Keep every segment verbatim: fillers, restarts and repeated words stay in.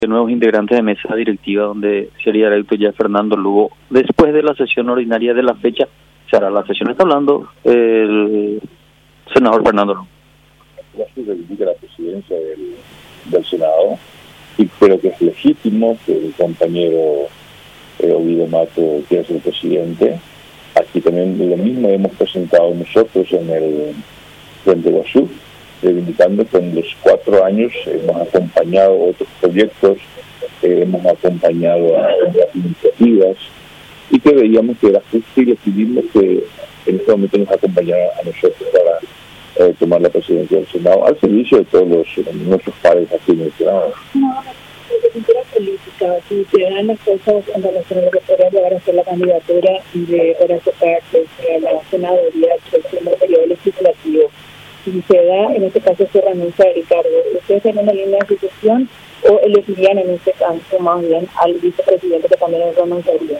nuevos integrantes de mesa directiva, donde sería electo ya Fernando Lugo. Después de la sesión ordinaria de la fecha, se hará la sesión. Está hablando el senador Fernando Lugo. Ya se reivindica la presidencia del, del Senado, y creo que es legítimo que el compañero eh, Ovidio Mato quiera ser presidente. Aquí también lo mismo hemos presentado nosotros en el Frente Guazú, reivindicando que en los cuatro años hemos acompañado otros proyectos, eh, hemos acompañado a otras iniciativas, y que veíamos que era justo y decidimos que en este momento nos acompañara a nosotros para eh, tomar la presidencia del Senado al servicio de todos los, nuestros padres aquí en el Senado. No, de cultura política, si se dan las cosas en relación a lo que podría llegar a ser la candidatura y de para ocupar la senaduría del próximo periodo legislativo, si se da, en este caso se renuncia a Ricardo, ¿ustedes tienen una línea de sucesión o elegirían en este caso más bien al vicepresidente que también renunciaría?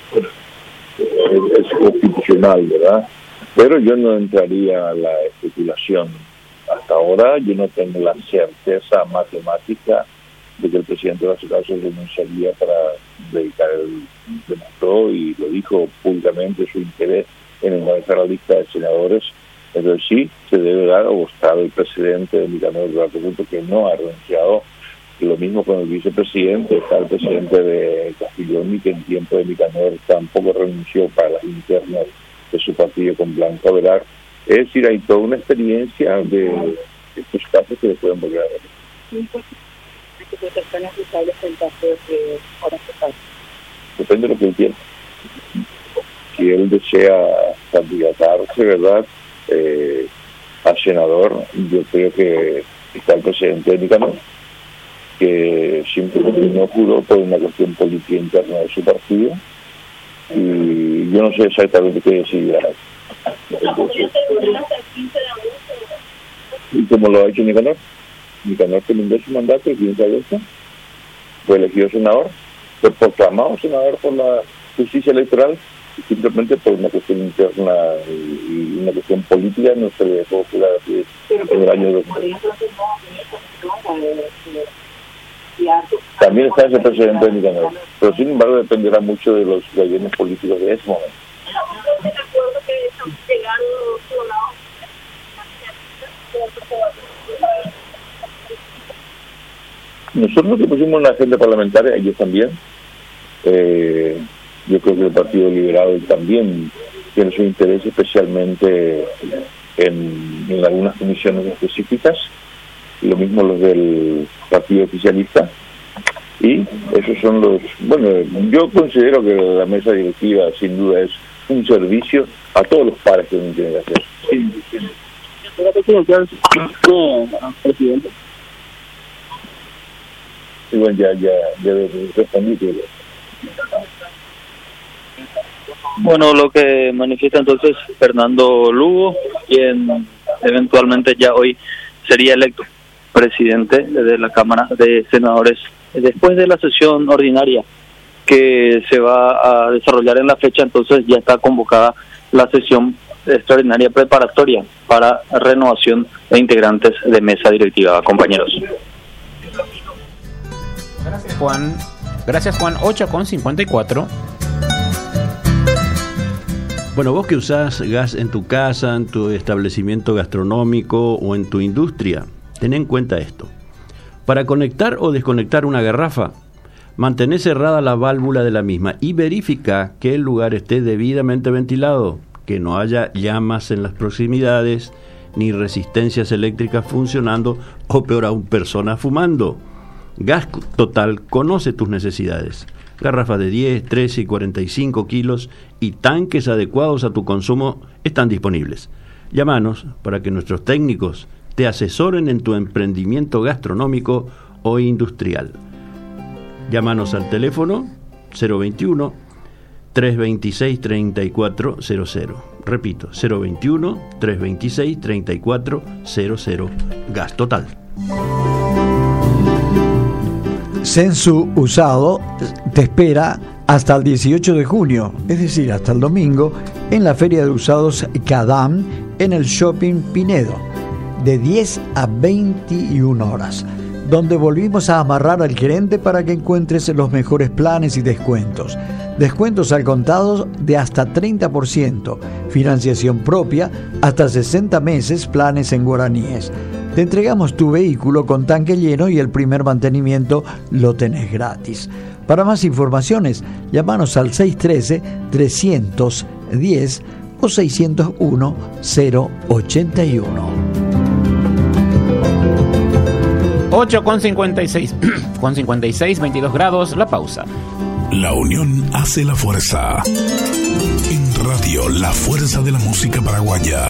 Es, es constitucional, ¿verdad? Pero yo no entraría a la especulación. Hasta ahora yo no tengo la certeza matemática de que el presidente de la ciudad renunciaría para dedicar el demostró y lo dijo públicamente su interés en encabezar la lista de senadores. Entonces sí, se debe dar o está el presidente de Nicanor Duarte Junto, que no ha renunciado. Y lo mismo con el vicepresidente, está el presidente de Castiglioni, que en tiempo de Nicanor tampoco renunció para las internas de su partido con Blanco Avelar. Es decir, hay toda una experiencia de estos casos que le pueden volver a ver. ¿Qué personas usables en caso de que ahora se pase? Depende de lo que él quiera. Si él desea candidatarse, ¿verdad?, Eh, a senador, yo creo que está el presidente de Nicanor, que simplemente no juró por una cuestión política interna de su partido, y yo no sé exactamente qué decidirá. ¿Y cómo lo ha hecho Nicanor? Nicanor terminó su mandato el quince de agosto, fue elegido senador, fue proclamado senador por la justicia electoral, simplemente por una cuestión interna y una cuestión política no se le dejó jugar así en el año dos mil. También está ese presidente de Nicanor, pero sin embargo dependerá mucho de los gobiernos políticos de ese momento. Nosotros que pusimos una agenda parlamentaria, ellos también, eh, yo creo que el Partido Liberal también tiene su interés especialmente en, en algunas comisiones específicas, y lo mismo los del Partido Oficialista, y esos son los... Bueno, yo considero que la mesa directiva sin duda es un servicio a todos los pares que uno tiene que hacer. Sí, sí. Presidente. Y bueno, ya, ya, ya respondí que... Bueno, lo que manifiesta entonces Fernando Lugo, quien eventualmente ya hoy sería electo presidente de la Cámara de Senadores, después de la sesión ordinaria que se va a desarrollar en la fecha. Entonces ya está convocada la sesión extraordinaria preparatoria para renovación de integrantes de mesa directiva, compañeros. Gracias, Juan. Gracias, Juan. ocho con cincuenta y cuatro. Bueno, vos que usás gas en tu casa, en tu establecimiento gastronómico o en tu industria, ten en cuenta esto. Para conectar o desconectar una garrafa, mantén cerrada la válvula de la misma y verifica que el lugar esté debidamente ventilado, que no haya llamas en las proximidades, ni resistencias eléctricas funcionando, o peor aún, personas fumando. Gas Total conoce tus necesidades. Garrafas de diez, trece y cuarenta y cinco kilos y tanques adecuados a tu consumo están disponibles. Llámanos para que nuestros técnicos te asesoren en tu emprendimiento gastronómico o industrial. Llámanos al teléfono cero veintiuno, trescientos veintiséis, treinta y cuatro cero cero. Repito, cero veintiuno, trescientos veintiséis, treinta y cuatro cero cero. Gas Total. Sensu Usado te espera hasta el dieciocho de junio, es decir, hasta el domingo, en la Feria de Usados Cadam, en el Shopping Pinedo, de diez a veintiuna horas. donde volvimos a amarrar al gerente para que encuentres los mejores planes y descuentos. Descuentos al contado de hasta treinta por ciento, financiación propia, hasta sesenta meses, planes en guaraníes. Te entregamos tu vehículo con tanque lleno y el primer mantenimiento lo tenés gratis. Para más informaciones, llámanos al seis uno tres, tres uno cero o seis cero uno, cero ocho uno. ocho con cincuenta y seis, con cincuenta y seis, veintidós grados, la pausa. La unión hace la fuerza. En radio, la fuerza de la música paraguaya.